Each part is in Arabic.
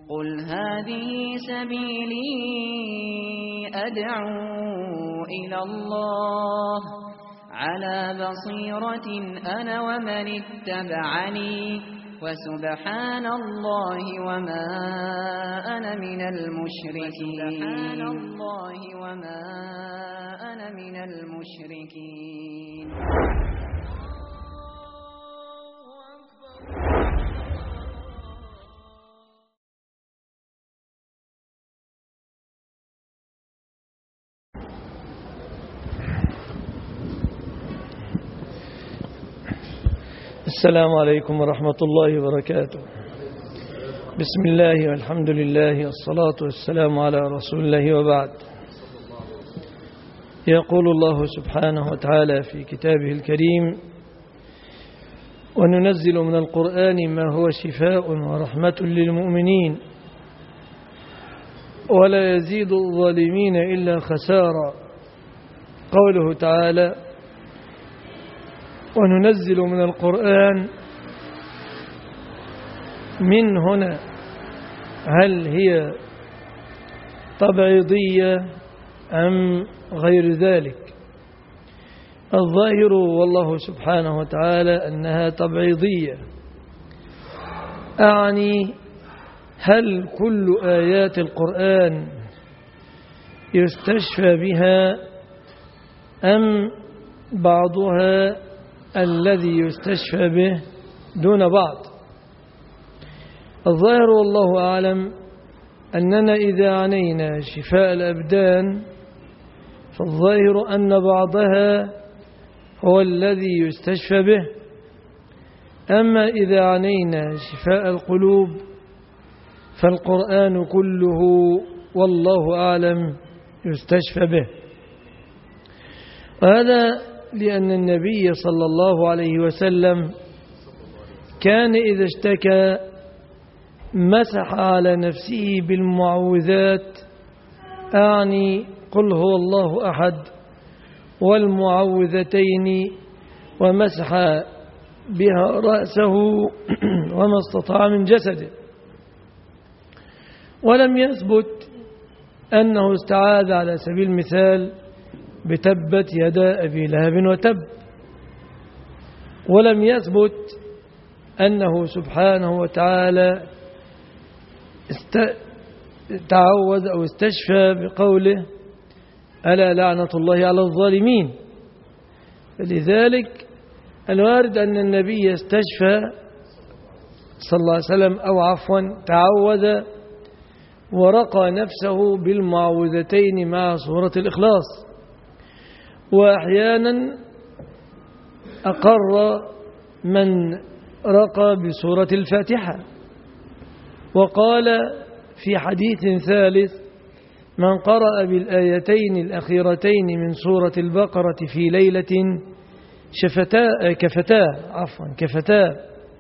قل هذه سبيلي أدعو إلى الله على بصيرة أنا ومن اتبعني وسبحان الله وما أنا من المشركين. السلام عليكم ورحمة الله وبركاته. بسم الله والحمد لله والصلاة والسلام على رسول الله وبعد. يقول الله سبحانه وتعالى في كتابه الكريم: وننزل من القرآن ما هو شفاء ورحمة للمؤمنين ولا يزيد الظالمين إلا خسارا. قوله تعالى: وننزل من القرآن، من هنا هل هي تبعيضية أم غير ذلك؟ الظاهر والله سبحانه وتعالى أنها تبعيضية، أعني هل كل آيات القرآن يستشفى بها أم بعضها الذي يستشفى به دون بعض؟ الظاهر والله أعلم أننا إذا عنينا شفاء الأبدان فالظاهر أن بعضها هو الذي يستشفى به، أما إذا عنينا شفاء القلوب فالقرآن كله والله أعلم يستشفى به. وهذا لأن النبي صلى الله عليه وسلم كان إذا اشتكى مسح على نفسه بالمعوذات، أعني قل هو الله أحد والمعوذتين، ومسح بها رأسه وما استطاع من جسده. ولم يثبت أنه استعاذ على سبيل المثال بتبت يدا أبي لهب وتب، ولم يثبت أنه سبحانه وتعالى تعوذ أو استشفى بقوله ألا لعنة الله على الظالمين. فلذلك الوارد أن النبي استشفى صلى الله عليه وسلم أو عفوا تعوذ ورقى نفسه بالمعوذتين مع سورة الإخلاص، وأحيانا أقر من رقى بسورة الفاتحة، وقال في حديث ثالث: من قرأ بالآيتين الأخيرتين من سورة البقرة في ليلة كفتاه.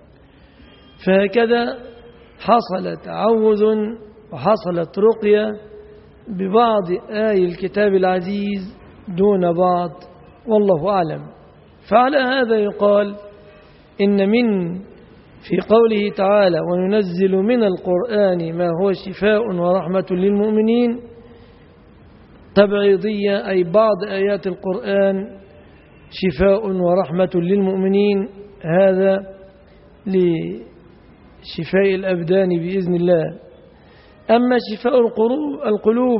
فهكذا حصل تعوذ وحصلت رقية ببعض آي الكتاب العزيز دون بعض، والله أعلم. فعلى هذا يقال إن من في قوله تعالى: وننزل من القرآن ما هو شفاء ورحمة للمؤمنين تبعيضية، أي بعض آيات القرآن شفاء ورحمة للمؤمنين، هذا لشفاء الأبدان بإذن الله. أما شفاء القلوب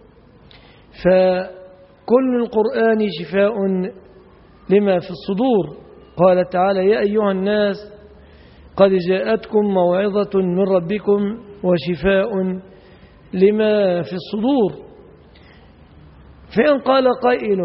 فكل القرآن شفاء لما في الصدور. قال تعالى: يا أيها الناس قد جاءتكم موعظة من ربكم وشفاء لما في الصدور. فإن قال قائل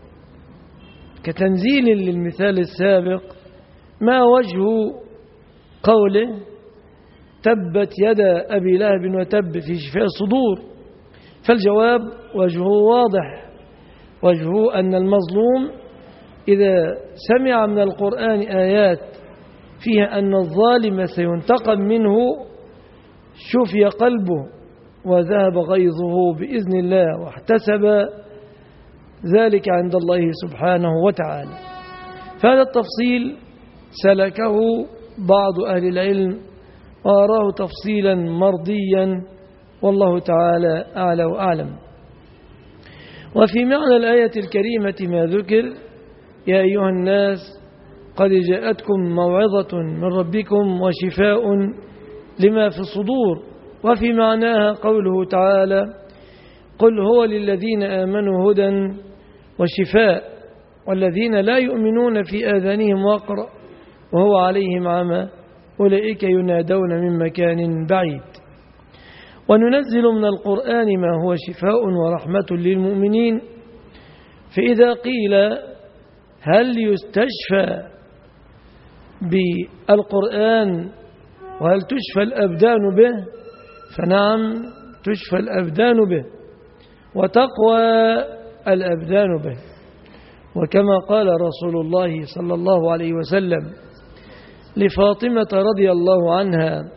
كتنزيل للمثال السابق: ما وجه قوله تبت يدا أبي لهب وتب في شفاء الصدور؟ فالجواب وجهه واضح، وجهه أن المظلوم إذا سمع من القرآن آيات فيها أن الظالم سينتقم منه شفي قلبه وذهب غيظه بإذن الله، واحتسب ذلك عند الله سبحانه وتعالى. فهذا التفصيل سلكه بعض أهل العلم وأراه تفصيلا مرضيا، والله تعالى أعلى وأعلم. وفي معنى الآية الكريمة ما ذكر: يا أيها الناس قد جاءتكم موعظة من ربكم وشفاء لما في الصدور. وفي معناها قوله تعالى: قل هو للذين آمنوا هدى وشفاء والذين لا يؤمنون في آذانهم وقر وهو عليهم عمى أولئك ينادون من مكان بعيد. وننزل من القرآن ما هو شفاء ورحمة للمؤمنين. فإذا قيل هل يستشفى بالقرآن وهل تشفى الأبدان به؟ فنعم، تشفى الأبدان به وتقوى الأبدان به. وكما قال رسول الله صلى الله عليه وسلم لفاطمة رضي الله عنها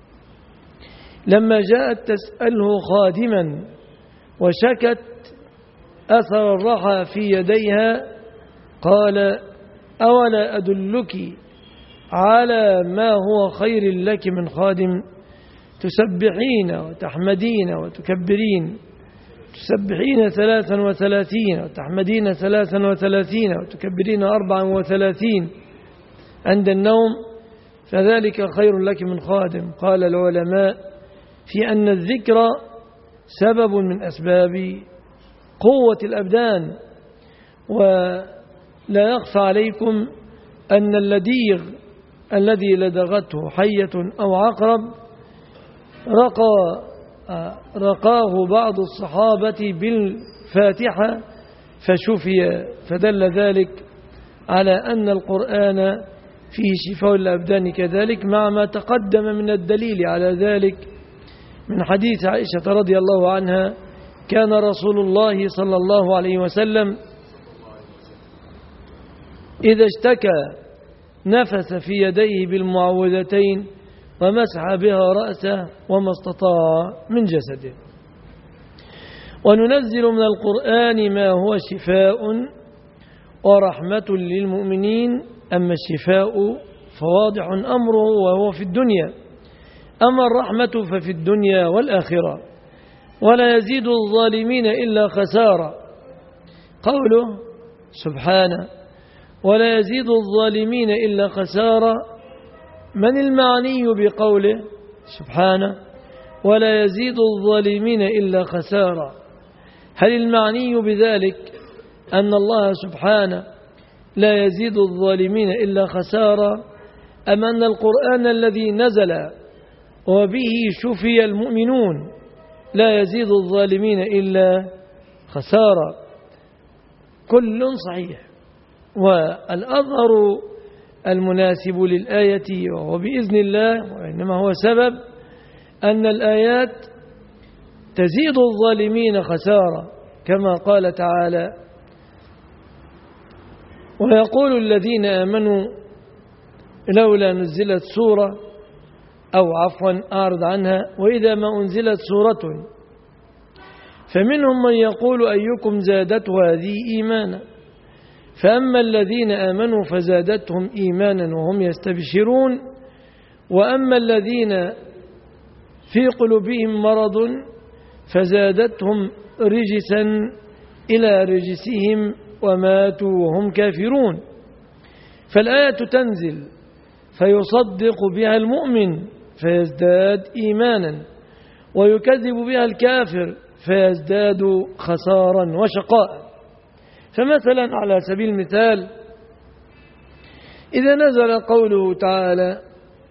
لما جاءت تسأله خادما وشكت أثر الرحى في يديها، قال: أولا أدلك على ما هو خير لك من خادم؟ تسبحين وتحمدين وتكبرين، تسبحين 33 وتحمدين 33 وتكبرين 34 عند النوم، فذلك خير لك من خادم. قال العلماء في أن الذكر سبب من أسباب قوة الأبدان. ولا يخفى عليكم أن اللديغ الذي لدغته حية أو عقرب رقاه بعض الصحابة بالفاتحة فشفي، فدل ذلك على أن القرآن فيه شفاء الأبدان كذلك، مع ما تقدم من الدليل على ذلك من حديث عائشة رضي الله عنها: كان رسول الله صلى الله عليه وسلم إذا اشتكى نفس في يديه بالمعوذتين ومسح بها رأسه وما استطاع من جسده. وننزل من القرآن ما هو شفاء ورحمة للمؤمنين. أما الشفاء فواضح أمره وهو في الدنيا، أما الرحمة ففي الدنيا والآخرة، ولا يزيد الظالمين إلا خسارة. قوله سبحانه: ولا يزيد الظالمين إلا خسارة، من المعني بقوله سبحانه ولا يزيد الظالمين إلا خسارة؟ هل المعني بذلك أن الله سبحانه لا يزيد الظالمين إلا خسارة، أم أن القرآن الذي نزل وبه شفي المؤمنون لا يزيد الظالمين إلا خسارة؟ كل صحيح. والأظهر المناسب للآية وهو بإذن الله، وإنما هو سبب، أن الآيات تزيد الظالمين خسارة، كما قال تعالى: ويقول الذين آمنوا لولا نزلت سورة، أو عفوا أعرض عنها: وإذا ما أنزلت سورة فمنهم من يقول أيكم زادته هذه إيمانا، فأما الذين آمنوا فزادتهم إيمانا وهم يستبشرون، وأما الذين في قلوبهم مرض فزادتهم رجسا إلى رجسهم وماتوا وهم كافرون. فالآية تنزل فيصدق بها المؤمن فيزداد إيمانا، ويكذب بها الكافر فيزداد خسارا وشقاء. فمثلا على سبيل المثال، إذا نزل قوله تعالى: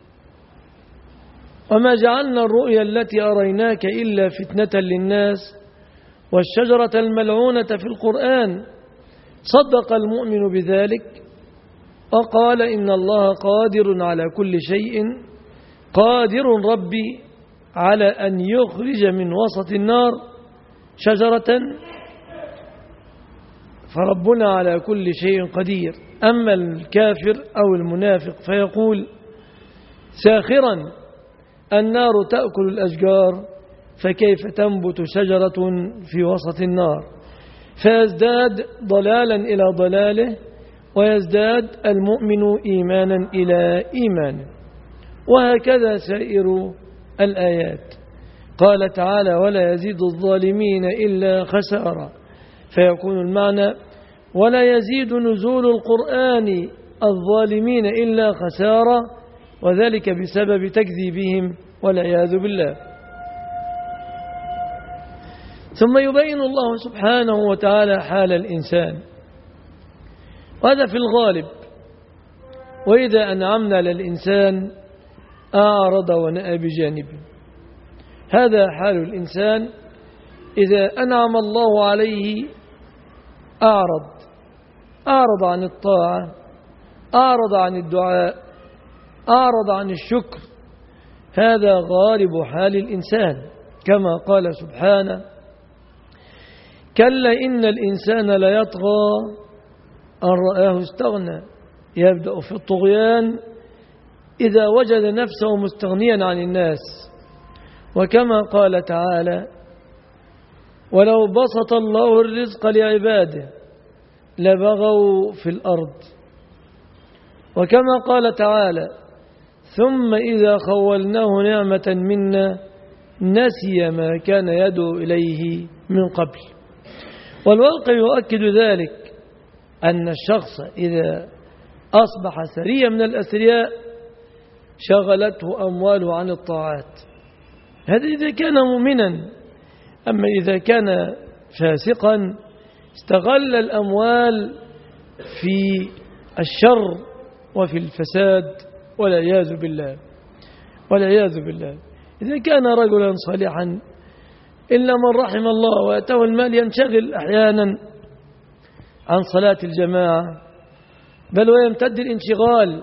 وما جعلنا الرؤيا التي أريناك إلا فتنة للناس والشجرة الملعونة في القرآن، صدق المؤمن بذلك وقال: إن الله قادر على كل شيء، قادر ربي على أن يخرج من وسط النار شجرة، فربنا على كل شيء قدير. أما الكافر أو المنافق فيقول ساخرا: النار تأكل الأشجار فكيف تنبت شجرة في وسط النار؟ فيزداد ضلالا إلى ضلاله، ويزداد المؤمن إيمانا إلى إيمانه. وهكذا سائر الآيات. قال تعالى: ولا يزيد الظالمين إلا خسارة، فيكون المعنى: ولا يزيد نزول القرآن الظالمين إلا خسارة، وذلك بسبب تكذيبهم والعياذ بالله. ثم يبين الله سبحانه وتعالى حال الإنسان، وهذا في الغالب. وإذا أنعمنا للإنسان أعرض ونأى بجانبه. هذا حال الإنسان إذا أنعم الله عليه أعرض عن الطاعة، أعرض عن الدعاء، أعرض عن الشكر. هذا غالب حال الإنسان، كما قال سبحانه: كلا إن الإنسان ليطغى أن رآه استغنى. يبدأ في الطغيان إذا وجد نفسه مستغنيا عن الناس. وكما قال تعالى: ولو بسط الله الرزق لعباده لبغوا في الأرض. وكما قال تعالى: ثم إذا خولناه نعمة منا نسي ما كان يدعو إليه من قبل. والواقع يؤكد ذلك، أن الشخص إذا أصبح ثريا من الأثرياء شغلته أمواله عن الطاعات. هذا إذا كان مؤمنا. أما إذا كان فاسقا استغل الأموال في الشر وفي الفساد والعياذ بالله. إذا كان رجلا صالحا إلا من رحم الله وأتاه المال ينشغل أحيانا عن صلاة الجماعة، بل ويمتد الانشغال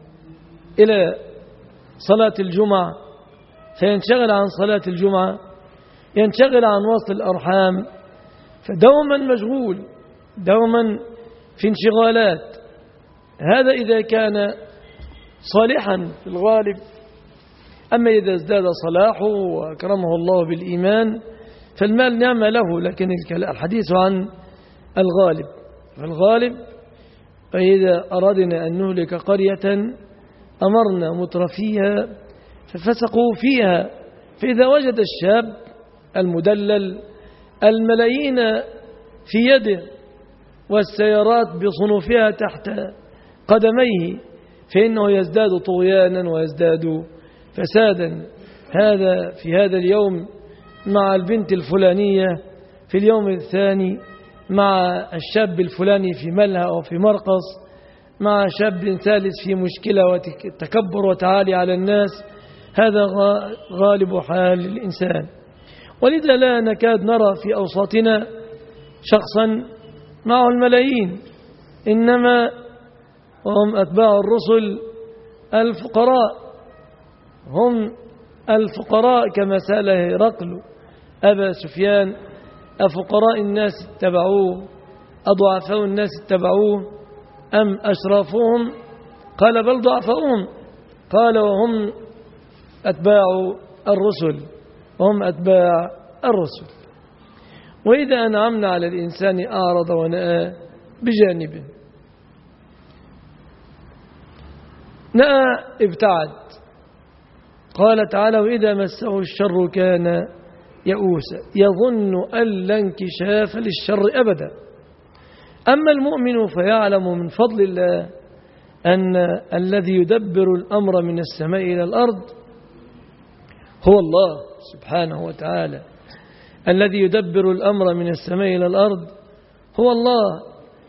إلى صلاة الجمعة، فينشغل عن صلاة الجمعة، ينشغل عن وصل الأرحام، فدوما مشغول، دوما في انشغالات. هذا إذا كان صالحا في الغالب. أما إذا ازداد صلاحه وأكرمه الله بالإيمان فالمال نعمة له، لكن الحديث عن الغالب. فالغالب فإذا أردنا أن نهلك قرية أمرنا مترفيها ففسقوا فيها، فإذا وجد الشاب المدلل الملايين في يده والسيارات بصنوفها تحت قدميه فإنه يزداد طغيانا ويزداد فسادا. هذا في هذا اليوم مع البنت الفلانية، في اليوم الثاني مع الشاب الفلاني في ملهى أو في مرقص، مع شاب ثالث في مشكلة وتكبر وتعالي على الناس. هذا غالب حال الإنسان. ولذا لا نكاد نرى في أوساطنا شخصا معه الملايين، إنما هم أتباع الرسل الفقراء، هم الفقراء كما سأل هرقل أبا سفيان: أفقراء الناس اتبعوه أضعفاء الناس اتبعوه أم أشرافهم؟ قال: بل ضعفاؤهم. قال: وهم أتباع الرسل، وهم أتباع الرسل. وإذا أنعمنا على الإنسان أعرض ونأى بجانبه. نأى ابتعد. قال تعالى: وإذا مسه الشر كان يئوسا يظن أن لا انكشاف للشر أبدا. أما المؤمن فيعلم من فضل الله أن الذي يدبر الأمر من السماء إلى الأرض هو الله سبحانه وتعالى. الذي يدبر الأمر من السماء إلى الأرض هو الله،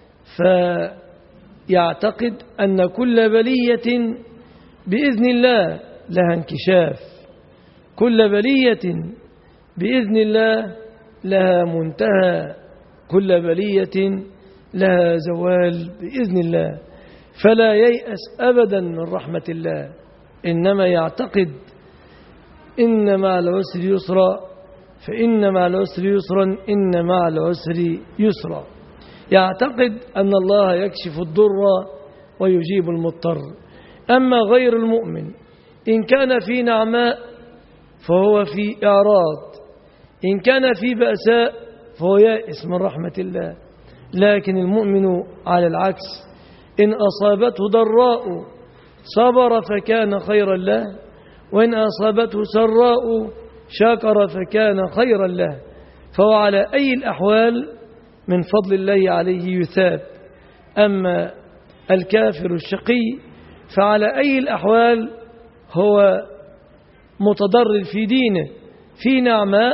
فيعتقد أن كل بلية بإذن الله لها انكشاف، كل بلية بإذن الله لها منتهى، كل بلية لها زوال بإذن الله. فلا ييأس أبدا من رحمة الله، إنما يعتقد إن مع العسر يسرا، فإن مع العسر يسرا، إن مع العسر يسرا. يعتقد أن الله يكشف الضر ويجيب المضطر. أما غير المؤمن إن كان في نعماء فهو في إعراض، إن كان في بأساء فهو يائس من رحمة الله. لكن المؤمن على العكس، إن أصابته ضراء صبر فكان خيرا له، وإن أصابته سراء شكر فكان خيرا له. فهو على أي الأحوال من فضل الله عليه يثاب. أما الكافر الشقي فعلى أي الأحوال هو متضرر في دينه، في نعماء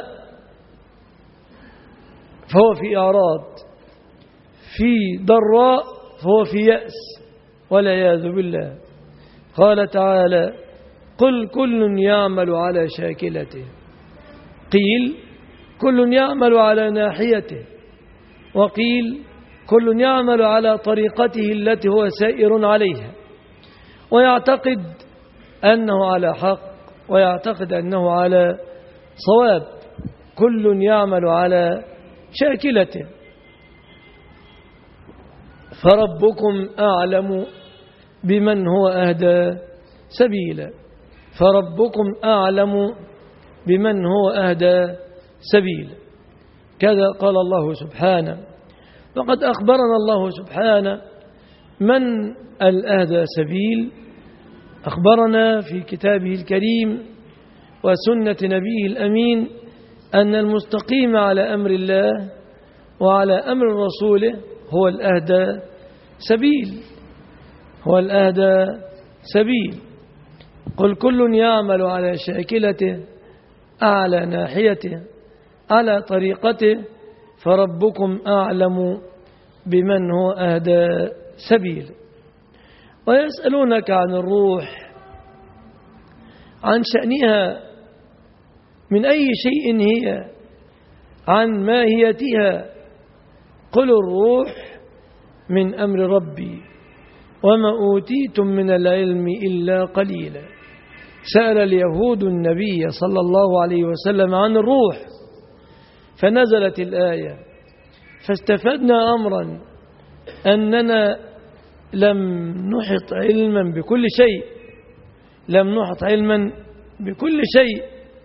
فهو في إعراض، في ضراء فهو في يأس والعياذ بالله. قال تعالى: قل كل يعمل على شاكلته. قيل كل يعمل على ناحيته، وقيل كل يعمل على طريقته التي هو سائر عليها، ويعتقد أنه على حق ويعتقد أنه على صواب. كل يعمل على شاكلته. فربكم أعلم بمن هو أهدى سبيلا. فربكم أعلم بمن هو أهدى سبيلا. كذا قال الله سبحانه. وقد أخبرنا الله سبحانه من الأهدى سبيل. أخبرنا في كتابه الكريم وسنة نبيه الأمين أن المستقيم على أمر الله وعلى أمر رسوله هو الأهدى سبيل. هو الأهدى سبيل. قل كل يعمل على شاكلته، على ناحيته، على طريقته، فربكم أعلم بمن هو أهدى سبيل. ويسألونك عن الروح، عن شأنها، من أي شيء هي، عن ماهيتها. قل الروح من أمر ربي وما أوتيتم من العلم إلا قليلا. سأل اليهود النبي صلى الله عليه وسلم عن الروح فنزلت الآية، فاستفدنا أمرا أننا لم نحط علما بكل شيء، لم نحط علما بكل شيء،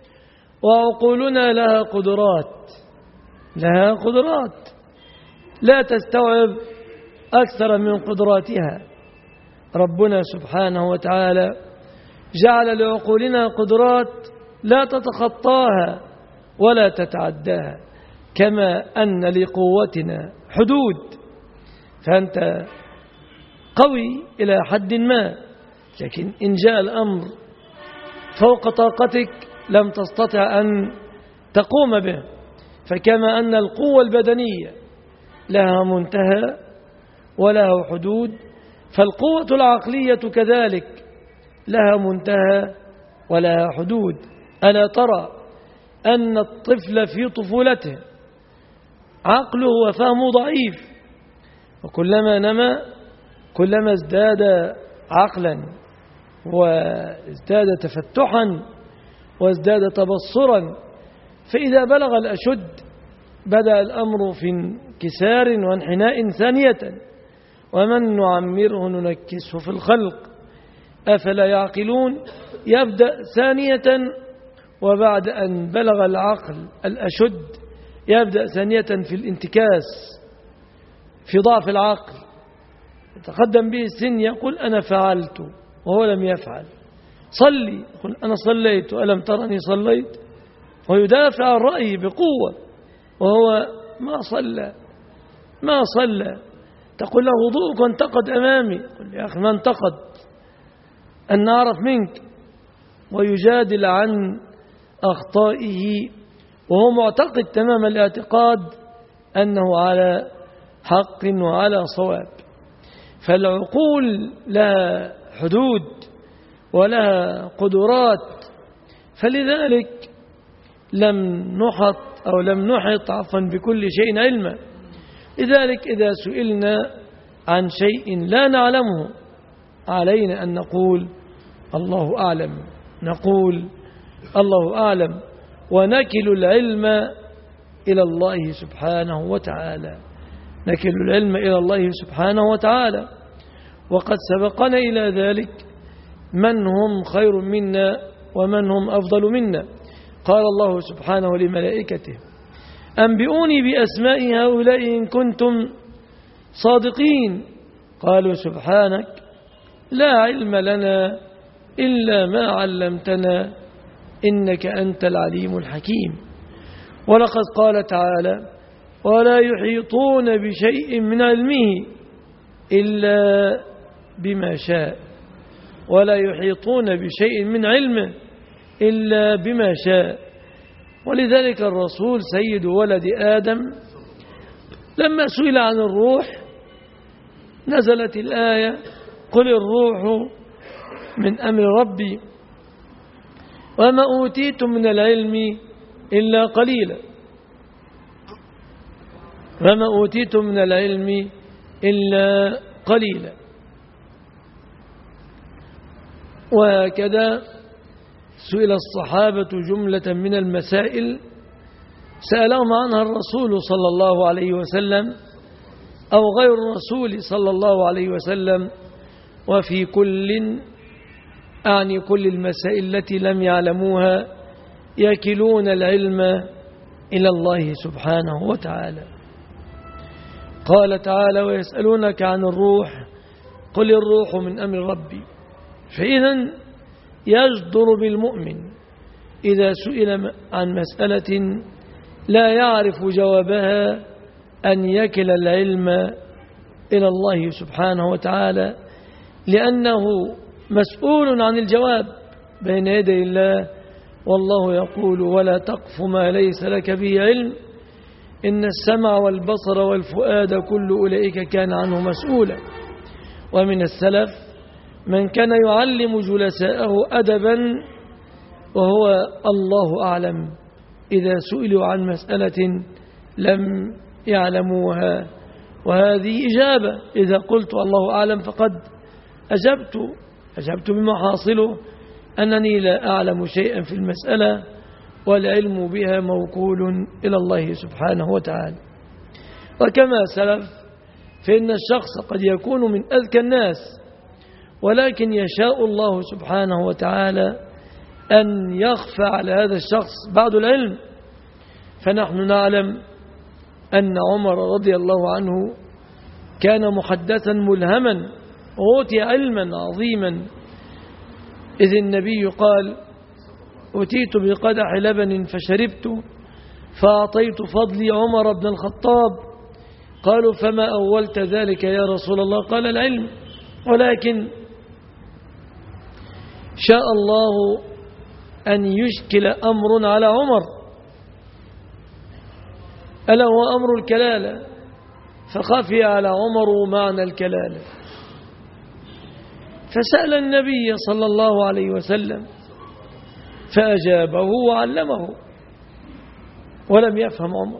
وعقولنا لها قدرات، لها قدرات لا تستوعب أكثر من قدراتها. ربنا سبحانه وتعالى جعل لعقولنا قدرات لا تتخطاها ولا تتعداها، كما أن لقوتنا حدود. فأنت قوي إلى حد ما، لكن إن جاء الأمر فوق طاقتك لم تستطع أن تقوم به. فكما أن القوة البدنية لها منتهى ولها حدود، فالقوة العقلية كذلك لها منتهى ولها حدود. ألا ترى أن الطفل في طفولته عقله وفهمه ضعيف، وكلما نمى كلما ازداد عقلا وازداد تفتحا وازداد تبصرا. فإذا بلغ الأشد بدأ الأمر في انكسار وانحناء ثانية. ومن نعمره ننكسه في الخلق أفلا يعقلون. يبدأ ثانية، وبعد أن بلغ العقل الأشد يبدأ ثانية في الانتكاس، في ضعف العقل. يتقدم به السن يقول أنا فعلت وهو لم يفعل. صلي يقول أنا صليت ألم ترني صليت، ويدافع عن رأيه بقوة وهو ما صلى. تقول له وضوءك انتقد أمامي، يقول يا أخي ما انتقد، أن نعرف منك. ويجادل عن أخطائه وهو معتقد تمام الاعتقاد أنه على حق وعلى صواب. فالعقول لها حدود ولها قدرات، فلذلك لم نحط بكل شيء علما. لذلك إذا سئلنا عن شيء لا نعلمه علينا أن نقول الله أعلم، نقول الله أعلم، ونكل العلم إلى الله سبحانه وتعالى، نكل العلم إلى الله سبحانه وتعالى. وقد سبقنا إلى ذلك من هم خير منا ومن هم أفضل منا. قال الله سبحانه لملائكته أنبئوني بأسماء هؤلاء إن كنتم صادقين. قالوا سبحانك لا علم لنا إلا ما علمتنا إنك أنت العليم الحكيم. ولقد قال تعالى: ولا يحيطون بشيء من علمه إلا بما شاء. ولا يحيطون بشيء من علمه إلا بما شاء. ولذلك الرسول سيد ولد آدم لما سئل عن الروح نزلت الآية: قل الروح من أمر ربي وما أوتيتم من العلم إلا قليلا. وما أوتيتم من العلم إلا قليلا. وهكذا سئل الصحابة جملة من المسائل سألهم عنها الرسول صلى الله عليه وسلم أو غير الرسول صلى الله عليه وسلم، وفي كل كل المسائل التي لم يعلموها يكلون العلم إلى الله سبحانه وتعالى. قال تعالى: ويسألونك عن الروح قل الروح من أمر ربي. فإذا يجدر بالمؤمن إذا سئل عن مسألة لا يعرف جوابها أن يكل العلم إلى الله سبحانه وتعالى، لأنه مسؤول عن الجواب بين يدي الله. والله يقول: ولا تقف ما ليس لك به علم إن السمع والبصر والفؤاد كل أولئك كان عنه مسؤولا. ومن السلف من كان يعلم جلساءه أدبا وهو الله أعلم إذا سئلوا عن مسألة لم يعلموها. وهذه إجابة: إذا قلت الله أعلم فقد أجبت بما حاصله أنني لا أعلم شيئا في المسألة والعلم بها موكول إلى الله سبحانه وتعالى. وكما سلف فإن الشخص قد يكون من أذكى الناس ولكن يشاء الله سبحانه وتعالى أن يخفى على هذا الشخص بعض العلم. فنحن نعلم أن عمر رضي الله عنه كان محدثا ملهما وأوتي علما عظيما، إذ النبي قال: أتيت بقدح لبن فشربت فأعطيت فضلي عمر بن الخطاب. قالوا: فما أولت ذلك يا رسول الله؟ قال: العلم. ولكن شاء الله أن يشكل أمر على عمر ألا هو أمر الكلالة، فخفي على عمر معنى الكلالة، فسأل النبي صلى الله عليه وسلم فأجابه وعلمه، ولم يفهم عمر،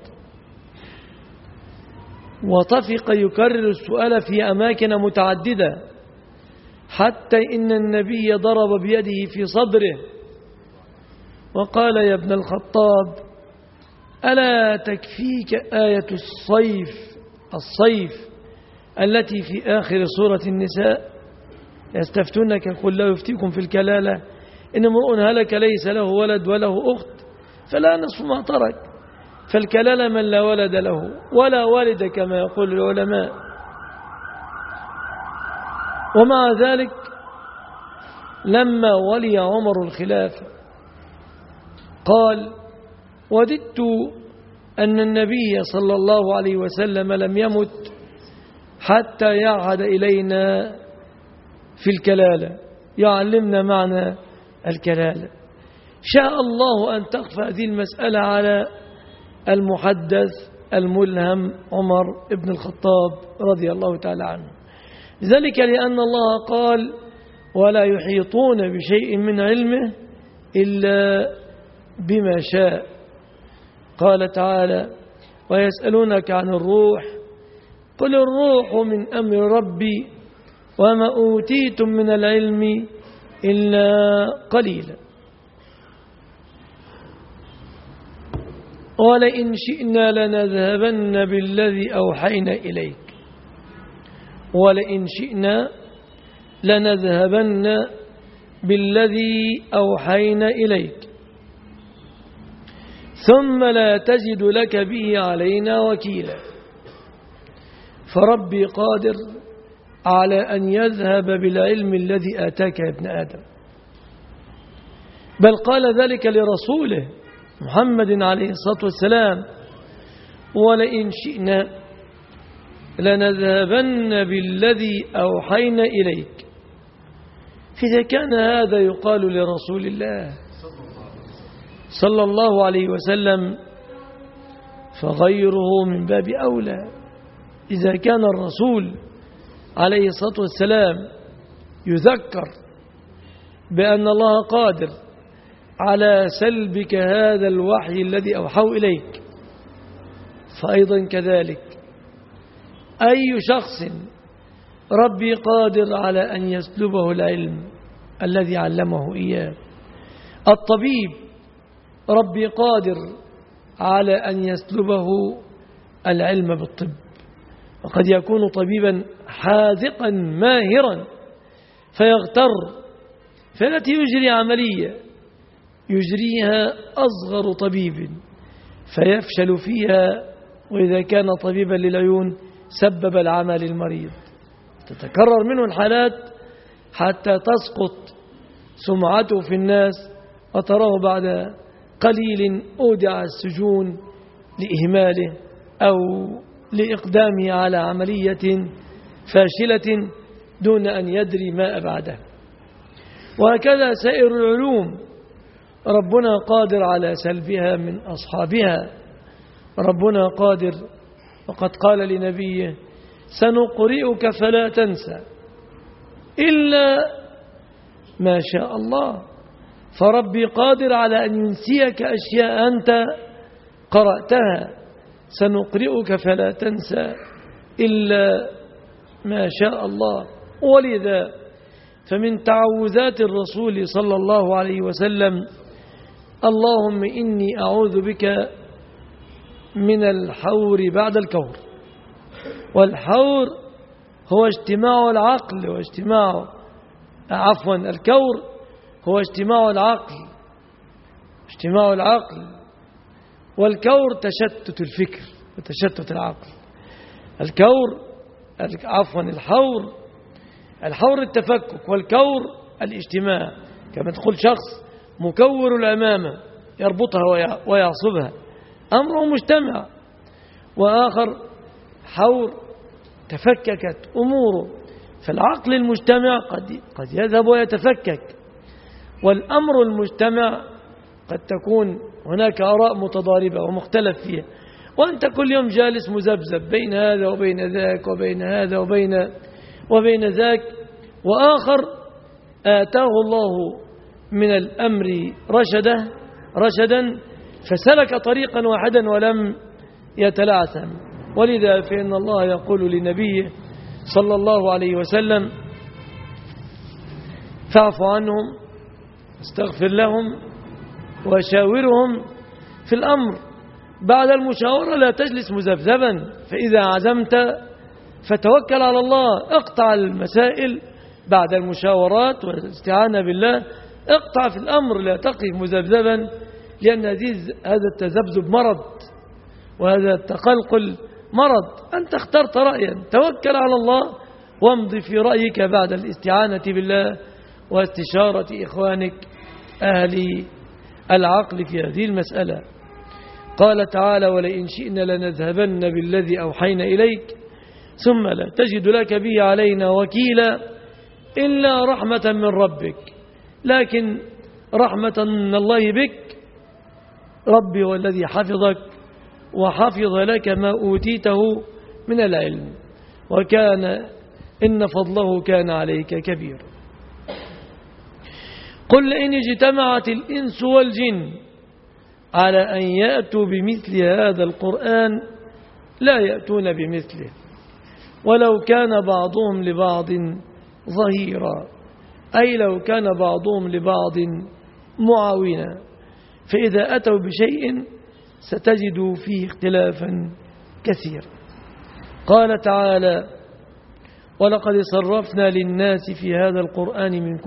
وطفق يكرر السؤال في أماكن متعددة حتى إن النبي ضرب بيده في صدره وقال: يا ابن الخطاب، ألا تكفيك آية الصيف التي في آخر سورة النساء؟ يستفتونك قل لا يفتيكم في الكلالة إن امرؤ هلك ليس له ولد وله أخت فلا نصف ما ترك، فالكلالة من لا ولد له ولا والد كما يقول العلماء. ومع ذلك لما ولي عمر الخلافة قال: وددت أن النبي صلى الله عليه وسلم لم يمت حتى يعهد إلينا في الكلالة، يعلمنا معنى الكلالة. شاء الله أن تخفى هذه المسألة على المحدث الملهم عمر بن الخطاب رضي الله تعالى عنه، ذلك لأن الله قال: ولا يحيطون بشيء من علمه إلا بما شاء. قال تعالى: ويسألونك عن الروح قل الروح من أمر ربي وما أوتيتم من العلم إلا قليلا. ولئن شئنا لنذهبن بالذي أوحينا إليك. ولئن شئنا لنذهبن بالذي أوحينا إليك ثم لا تجد لك به علينا وكيلا. فربي قادر على أن يذهب بالعلم الذي آتاك يا ابن آدم، بل قال ذلك لرسوله محمد عليه الصلاة والسلام: ولئن شئنا لنذهبن بالذي أوحينا إليك. فإذا كان هذا يقال لرسول الله صلى الله عليه وسلم فغيره من باب أولى. إذا كان الرسول عليه الصلاة والسلام يذكر بأن الله قادر على سلبك هذا الوحي الذي أوحاه إليك، فأيضا كذلك أي شخص ربي قادر على أن يسلبه العلم الذي علمه إياه. الطبيب ربي قادر على أن يسلبه العلم بالطب، وقد يكون طبيبا حاذقا ماهرا فيغتر، فالتي يجري عملية يجريها أصغر طبيب فيفشل فيها، وإذا كان طبيبا للعيون سبب العمى للمريض. تتكرر منه الحالات حتى تسقط سمعته في الناس، وتراه بعد قليل أودع السجون لإهماله أو لإقدامه على عملية فاشلة دون أن يدري ما أبعده. وهكذا سائر العلوم ربنا قادر على سلبها من أصحابها. ربنا قادر، وقد قال لنبيه: سنقرئك فلا تنسى إلا ما شاء الله. فربي قادر على أن ينسيك أشياء أنت قرأتها. سنقرئك فلا تنسى إلا ما شاء الله. ولذا فمن تعوذات الرسول صلى الله عليه وسلم: اللهم إني أعوذ بك من الحور بعد الكور. والحور هو اجتماع العقل الكور هو اجتماع العقل والكور تشتت الفكر وتشتت العقل. الحور التفكك، والكور الاجتماع. كما تقول شخص مكور الأمامة يربطها ويعصبها، أمره مجتمع، وآخر حور تفككت أموره. فالعقل المجتمع قد يذهب ويتفكك، والأمر المجتمع قد تكون هناك آراء متضاربة ومختلف فيها، وأنت كل يوم جالس مذبذب بين هذا وبين ذاك وبين هذا وبين ذاك. وآخر آتاه الله من الأمر رشدا فسلك طريقا واحدا ولم يتلعثم. ولذا فإن الله يقول لنبيه صلى الله عليه وسلم: فاعف عنهم استغفر لهم وشاورهم في الأمر. بعد المشاورة لا تجلس مذبذبا، فإذا عزمت فتوكل على الله. اقطع المسائل بعد المشاورات والاستعانة بالله، اقطع في الأمر، لا تقف مذبذبا، لأن هذا التذبذب مرض وهذا التقلقل مرض. أنت اخترت رأيا، توكل على الله وامضي في رأيك بعد الاستعانة بالله واستشارة إخوانك أهل العقل في هذه المسألة. قال تعالى: ولئن شئنا لنذهبن بالذي أوحينا إليك ثم لا تجد لك به علينا وكيلا إلا رحمة من ربك. لكن رحمة من الله بك، ربي هو الذي حفظك وحفظ لك ما أوتيته من العلم، وكان إن فضله كان عليك كبيرا. قل إن اجتمعت الإنس والجن على أن يأتوا بمثل هذا القرآن لا يأتون بمثله ولو كان بعضهم لبعض ظهيرا، أي لو كان بعضهم لبعض معاونا. فإذا أتوا بشيء ستجدوا فيه اختلافا كثيرا. قال تعالى: ولقد صرفنا للناس في هذا القرآن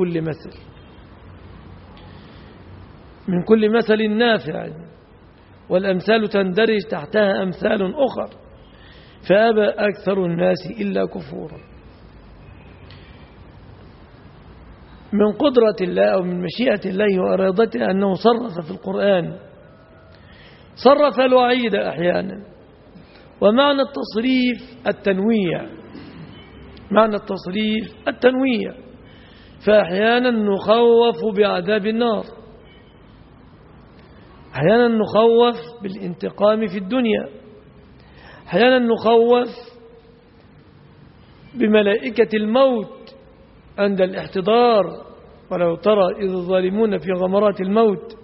من كل مثل نافع، والأمثال تندرج تحتها أمثال أخر، فأبى أكثر الناس إلا كفورا. من قدرة الله أو من مشيئة الله وإرادته أنه صرف في القرآن، صرف الوعيد أحيانا. ومعنى التصريف التنويع، معنى التصريف التنويع، فأحيانا نخوف بعذاب النار، أحيانا نخوف بالانتقام في الدنيا، أحيانا نخوف بملائكة الموت عند الاحتضار، ولو ترى إذ الظالمون في غمرات الموت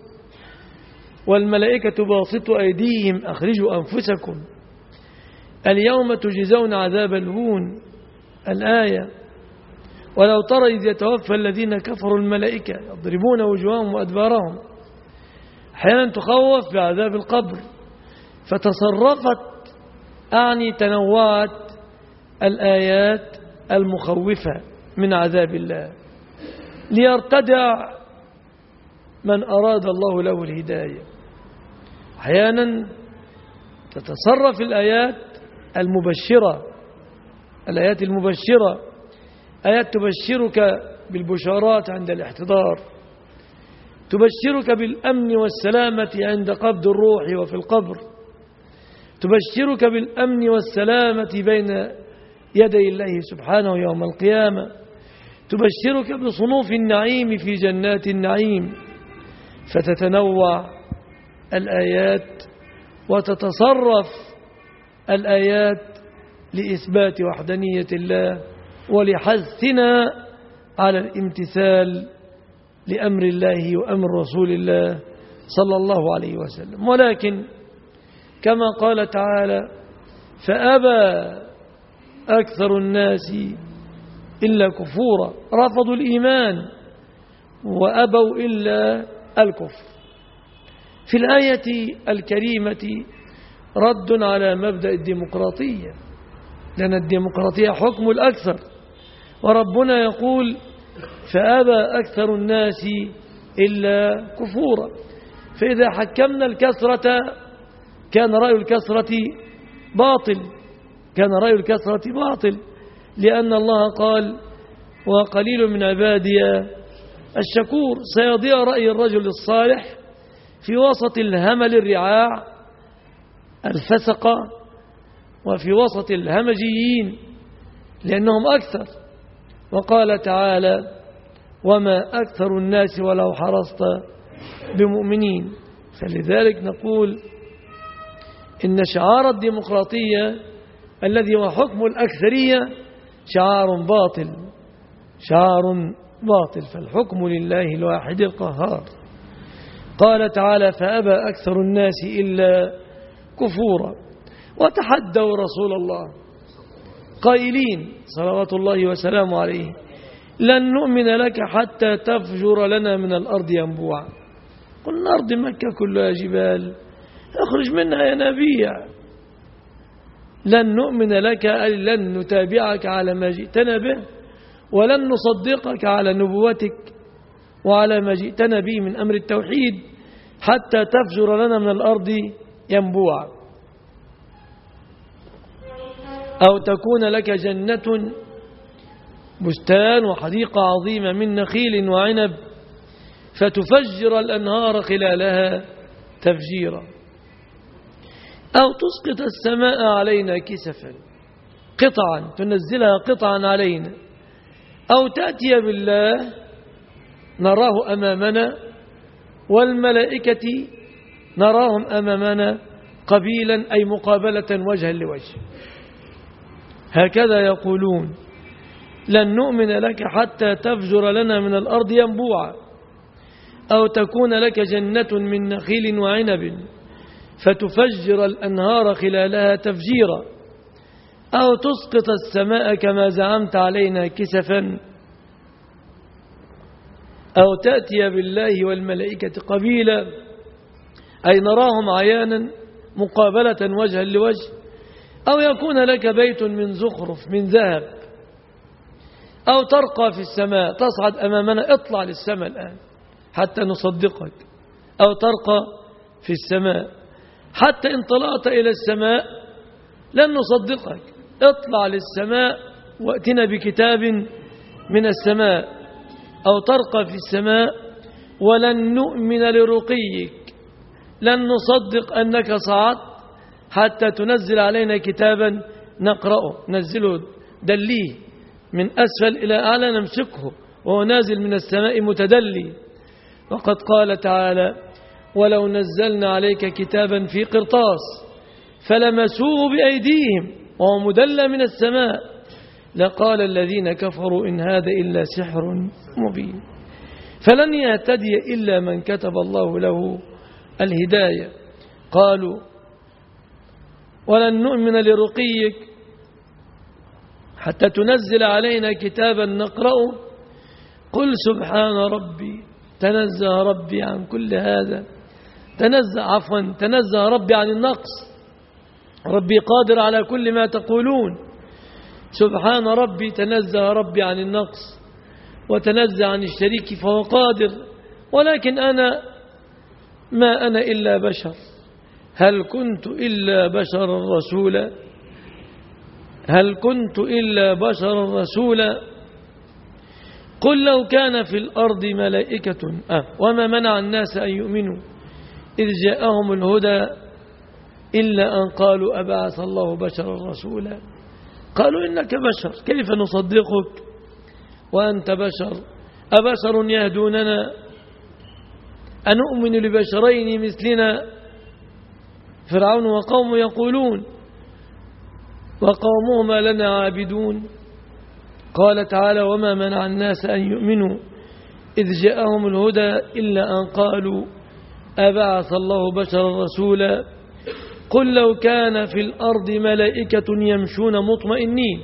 والملائكة باسطوا أيديهم أخرجوا أنفسكم اليوم تجزون عذاب الهون، الآية. ولو ترى إذ يتوفى الذين كفروا الملائكة يضربون وجوههم وأدبارهم. أحيانا تخوف بعذاب القبر، فتصرفت أعني تنوعت الآيات المخوفة من عذاب الله ليرتدع من أراد الله له الهداية. أحيانا تتصرف الآيات المبشرة، الآيات المبشرة، آيات تبشرك بالبشارات عند الاحتضار، تبشرك بالأمن والسلامة عند قبض الروح وفي القبر، تبشرك بالأمن والسلامة بين يدي الله سبحانه يوم القيامة، تبشرك بصنوف النعيم في جنات النعيم. فتتنوع الآيات وتتصرف الآيات لإثبات وحدانية الله ولحثنا على الامتثال لأمر الله وأمر رسول الله صلى الله عليه وسلم. ولكن كما قال تعالى: فأبى أكثر الناس إلا كفورا، رفضوا الإيمان وأبوا إلا الكفر. في الآية الكريمة رد على مبدأ الديمقراطية، لأن الديمقراطية حكم الأكثر، وربنا يقول: فأبى أكثر الناس إلا كفورا. فإذا حكمنا الكثرة كان رأي الكثرة باطل، كان رأي الكثرة باطل، لأن الله قال: وقليل من عبادي الشكور. سيضيع رأي الرجل الصالح في وسط الهمل الرعاع الفسقة وفي وسط الهمجيين لأنهم أكثر. وقال تعالى: وما أكثر الناس ولو حرصت بمؤمنين. فلذلك نقول إن شعار الديمقراطية الذي هو حكم الأكثرية شعار باطل، شعار باطل، فالحكم لله الواحد القهار. قال تعالى: فأبى أكثر الناس إلا كفورا. وتحدوا رسول الله قائلين صلوات الله وسلامه عليه: لن نؤمن لك حتى تفجر لنا من الأرض ينبوعا. قلنا: أرض مكة كلها جبال، اخرج منها ينابيع. لن نؤمن لك أي لن نتابعك على ما جئتنا به، ولن نصدقك على نبوتك وعلى ما جئتنا به من أمر التوحيد حتى تفجر لنا من الأرض ينبوعا، أو تكون لك جنة بستان وحديقة عظيمة من نخيل وعنب فتفجر الأنهار خلالها تفجيرا، أو تسقط السماء علينا كسفا، قطعا تنزلها قطعا علينا، أو تأتي بالله نراه أمامنا والملائكة نراهم أمامنا قبيلا أي مقابلة وجها لوجه. هكذا يقولون: لن نؤمن لك حتى تفجر لنا من الأرض ينبوعا، أو تكون لك جنة من نخيل وعنب فتفجر الأنهار خلالها تفجيرا، أو تسقط السماء كما زعمت علينا كسفا، أو تأتي بالله والملائكة قبيلا أي نراهم عيانا مقابلة وجها لوجه، أو يكون لك بيت من زخرف من ذهب، أو ترقى في السماء تصعد أمامنا. اطلع للسماء الآن حتى نصدقك، أو ترقى في السماء حتى إن طلعت إلى السماء لن نصدقك. اطلع للسماء وأتنا بكتاب من السماء. أو ترقى في السماء ولن نؤمن لرقيك، لن نصدق أنك صعدت حتى تنزل علينا كتابا نقرأه. نزله دليه من أسفل إلى أعلى نمسكه وهو نازل من السماء متدلي. وقد قال تعالى: ولو نزلنا عليك كتابا في قرطاس فلمسوه بأيديهم وهو مدلى من السماء لقال الذين كفروا إن هذا إلا سحر مبين. فلن يهتدي إلا من كتب الله له الهداية. قالوا: ولن نؤمن لرقيك حتى تنزل علينا كتابا نقرأه. قل سبحان ربي، تنزه ربي عن كل هذا، تنزه ربي عن النقص، ربي قادر على كل ما تقولون. سبحان ربي، تنزه ربي عن النقص وتنزه عن الشريك فهو قادر، ولكن أنا ما أنا إلا بشر، هل كنت إلا بشرا رسولا، هل كنت إلا بشرا رسولا. قل لو كان في الأرض ملائكة وما منع الناس أن يؤمنوا إذ جاءهم الهدى إلا أن قالوا أبعث الله بشرا رسولا. قالوا إنك بشر، كيف نصدقك وأنت بشر؟ أبشر يهدوننا أنؤمن لبشرين مثلنا؟ فرعون وقومه يقولون وقومهما لنا عابدون. قال تعالى: وما منع الناس أن يؤمنوا إذ جاءهم الهدى إلا أن قالوا أبعث الله بشرا رسولا. قل لو كان في الأرض ملائكة يمشون مطمئنين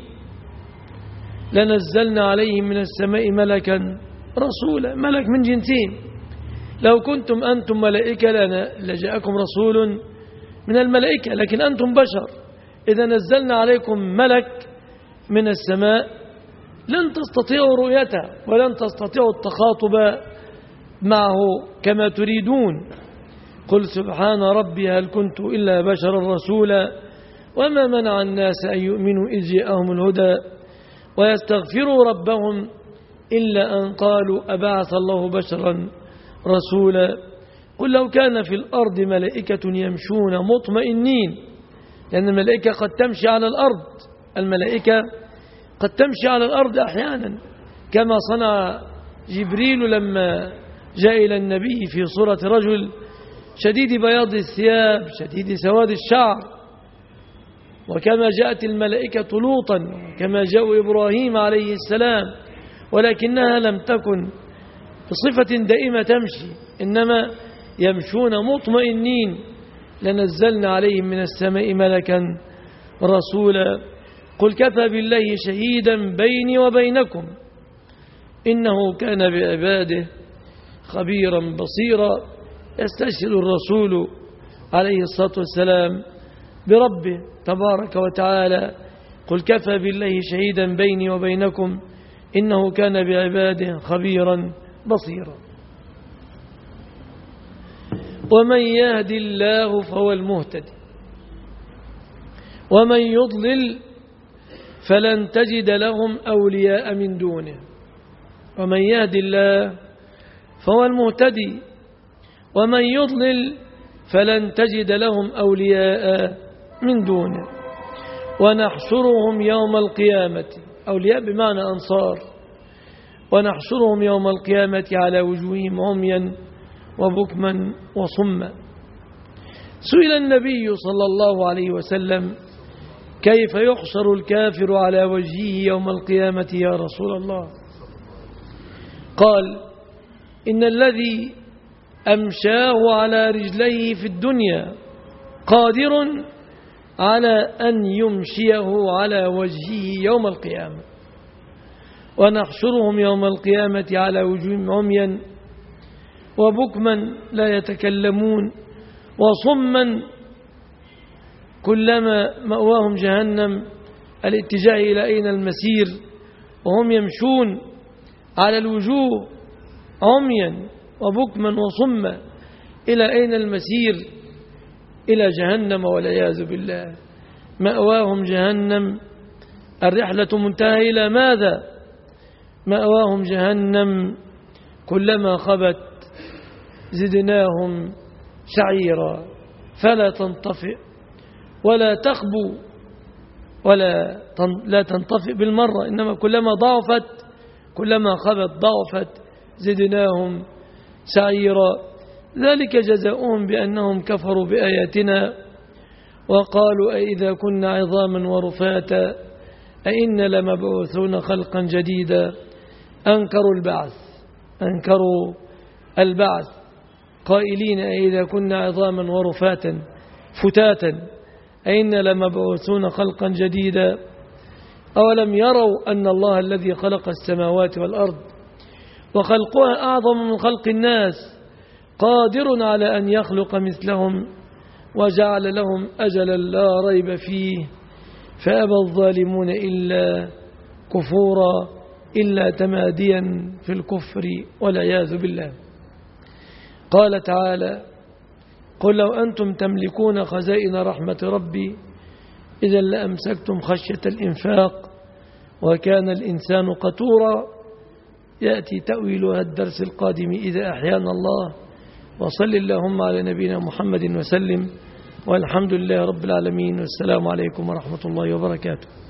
لنزلنا عليهم من السماء ملكا رسولا. ملك من جنسين، لو كنتم أنتم ملائكة لجاءكم رسول من الملائكة، لكن أنتم بشر، إذا نزلنا عليكم ملك من السماء لن تستطيعوا رؤيته ولن تستطيعوا التخاطب معه كما تريدون. قل سبحان ربي هل كنت إلا بشرا رسولا وما منع الناس أن يؤمنوا إذ جاءهم الهدى ويستغفروا ربهم إلا أن قالوا أبعث الله بشرا رسولا. قل لو كان في الأرض ملائكة يمشون مطمئنين، لأن الملائكة قد تمشي على الأرض، الملائكة قد تمشي على الأرض أحيانا كما صنع جبريل لما جاء إلى النبي في صورة رجل شديد بياض الثياب شديد سواد الشعر، وكما جاءت الملائكة لوطا كما جاء إبراهيم عليه السلام، ولكنها لم تكن بصفة دائمة تمشي، إنما يمشون مطمئنين. لنزلنا عليهم من السماء ملكا رسولا. قل كفى بالله شهيدا بيني وبينكم إنه كان بعباده خبيرا بصيرا. يستشهد الرسول عليه الصلاة والسلام بربه تبارك وتعالى: قل كفى بالله شهيدا بيني وبينكم إنه كان بعباده خبيرا بصيرا. ومن يهد الله فهو المهتدي ومن يضلل فلن تجد لهم أولياء من دونه. ومن يهد الله فهو المهتدي ومن يضلل فلن تجد لهم أولياء من دونه. ونحشرهم يوم القيامة، أولياء بمعنى أنصار، ونحشرهم يوم القيامة على وجوههم عميا وبكما وصما. سئل النبي صلى الله عليه وسلم: كيف يحشر الكافر على وجهه يوم القيامة يا رسول الله؟ قال: إن الذي أمشاه على رجليه في الدنيا قادر على أن يمشيه على وجهه يوم القيامة. ونحشرهم يوم القيامة على وجوههم عميا وبكما لا يتكلمون وصما كلما مأواهم جهنم، الاتجاه إلى أين المسير، وهم يمشون على الوجوه عميا وبكما وصما إلى أين المسير؟ إلى جهنم والعياذ بالله. مأواهم جهنم، الرحلة منتهى إلى ماذا؟ مأواهم جهنم كلما خبت زدناهم سعيرا فلا تنطفئ ولا تخبو لا تنطفئ بالمرة، إنما كلما ضعفت كلما خبت ضعفت زدناهم سعيرا. ذلك جزاؤهم بأنهم كفروا بآياتنا وقالوا أئذا كنا عظاما ورفاتا أئنا لمبعوثون خلقا جديدا. أنكروا البعث قائلين أئذا كنا عظاما ورفاتا فتاتا أئنا لمبعوثون خلقا جديدا. أولم يروا أن الله الذي خلق السماوات والأرض وخلقها أعظم من خلق الناس قادر على أن يخلق مثلهم وجعل لهم أجلا لا ريب فيه فأبى الظالمون إلا كفورا إلا تماديا في الكفر والعياذ بالله. قال تعالى: قل لو أنتم تملكون خزائن رحمة ربي إذا لأمسكتم خشية الإنفاق وكان الإنسان قتورا. يأتي تأويلها الدرس القادم إذا أحيانا الله. وصل اللهم على نبينا محمد وسلم والحمد لله رب العالمين والسلام عليكم ورحمة الله وبركاته.